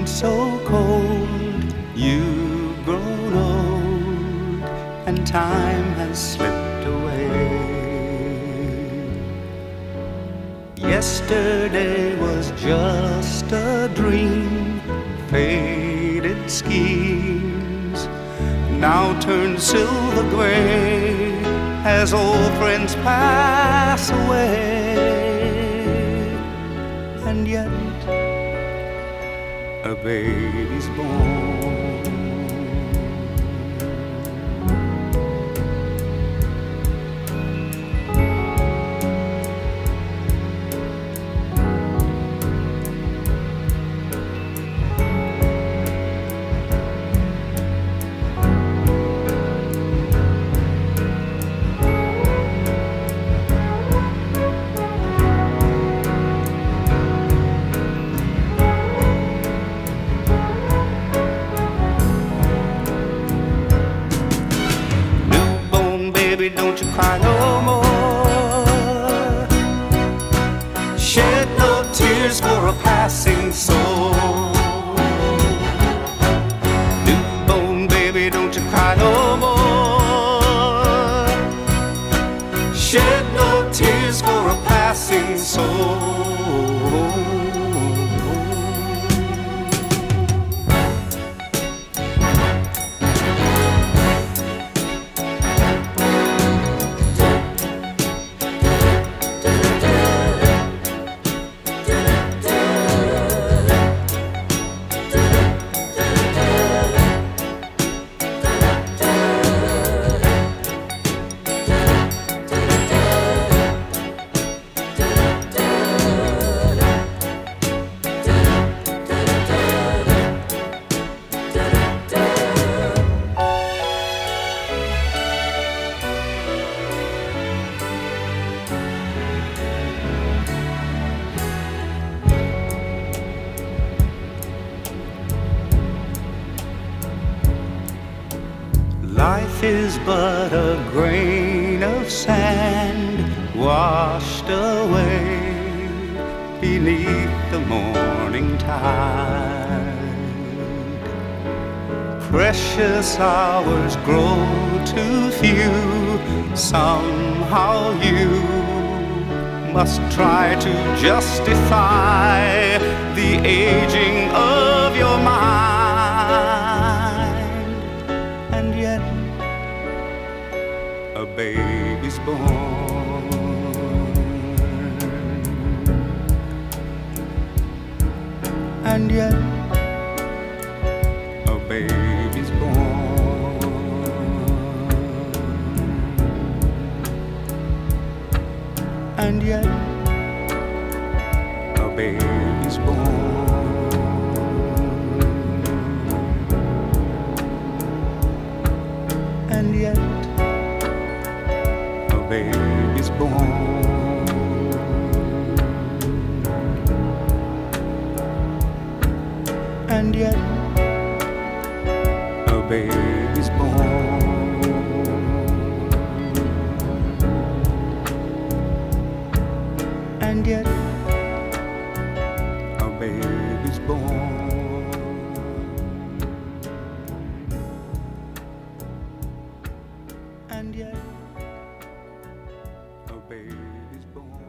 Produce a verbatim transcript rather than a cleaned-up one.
been so cold, you've grown old, and time has slipped away. Yesterday was just a dream, faded schemes now turn silver gray as old friends pass away. And yet a baby's born. Baby, don't you cry no more. Shed no tears for a passing soul. Newborn baby, don't you cry no more. Shed no tears for a passing soul. Life is but a grain of sand washed away beneath the morning tide. Precious hours grow too few. Somehow you must try to justify the aging of your mind. A baby's born, and yet a baby's born, and yet a baby's born, and yet baby's born, and yet a baby's born, and yet a baby's born, and yet a baby's born.